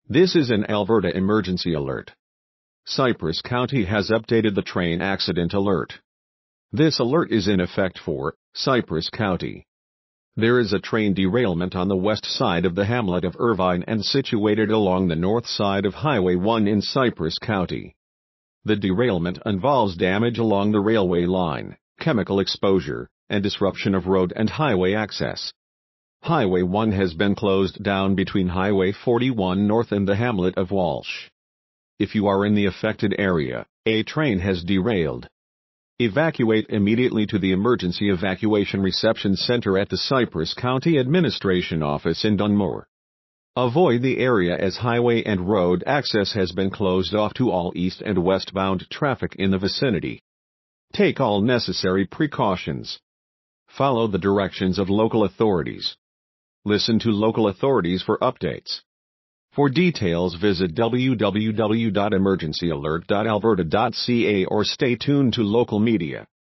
This is an Alberta emergency alert. Cypress County has updated the train accident alert. This alert is in effect for Cypress County. There is a train derailment on the west side of the hamlet of Irvine and situated along the north side of Highway 1 in Cypress County. The derailment involves damage along the railway line, chemical exposure, and disruption of road and highway access. Highway 1 has been closed down between Highway 41 North and the hamlet of Walsh. If you are in the affected area, a train has derailed. Evacuate immediately to the Emergency Evacuation Reception Center at the Cypress County Administration Office in Dunmore. Avoid the area as highway and road access has been closed off to all east and westbound traffic in the vicinity. Take all necessary precautions. Follow the directions of local authorities. Listen to local authorities for updates. For details, visit www.emergencyalert.alberta.ca or stay tuned to local media.